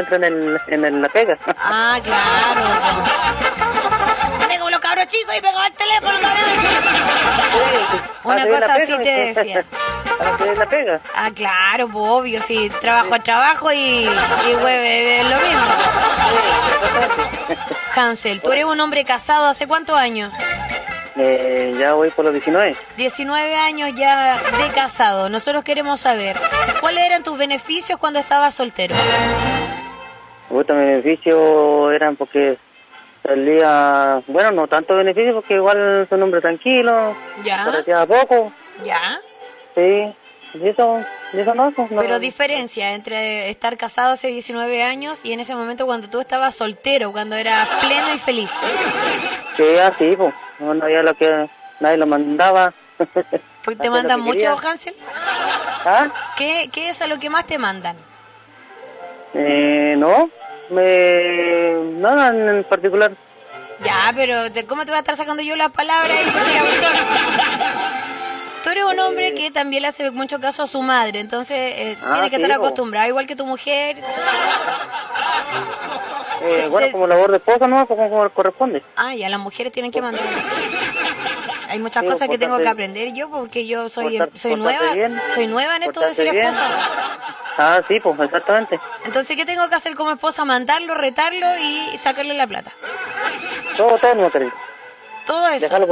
encuentra en la pega. Ah, claro. Ande como los cabros chicos y pegó al teléfono, cabrón. Sí, Una cosa así te decía. ¿Para qué la pega? Ah, claro, pues obvio, sí, trabajo a trabajo y hueve, es lo mismo. Hansel, tú eres un hombre casado, ¿hace cuántos años? Ya voy por los 19. 19 años ya de casado. Nosotros queremos saber, ¿cuáles eran tus beneficios cuando estabas soltero? Mis beneficios eran porque salía, bueno, no tanto beneficios porque igual soy un hombre tranquilo, ¿Ya? parecía poco, ¿Ya? sí, y eso no, pues, no. Pero diferencia entre estar casado hace 19 años y en ese momento cuando tú estabas soltero, cuando eras pleno y feliz. Sí, así, pues, no había lo que nadie lo mandaba. Pues te mandan mucho, Hansel. ¿Ah? ¿Qué es a lo que más te mandan? No, nada en particular. Ya, pero ¿cómo te voy a estar sacando yo las palabras ahí porque era buzón? Tú eres un hombre que también le hace mucho caso a su madre, entonces tiene que estar acostumbrado, igual que tu mujer. Bueno, como labor de esposa, ¿no? Como corresponde. Ah, ya, las mujeres tienen que mandar. Hay muchas cosas que tengo que aprender yo porque yo soy nueva en esto de ser esposa. Ah, sí, pues, exactamente. Entonces, ¿qué tengo que hacer como esposa? Mandarlo, retarlo y sacarle la plata. Todo, no, querido. Todo eso. Déjalo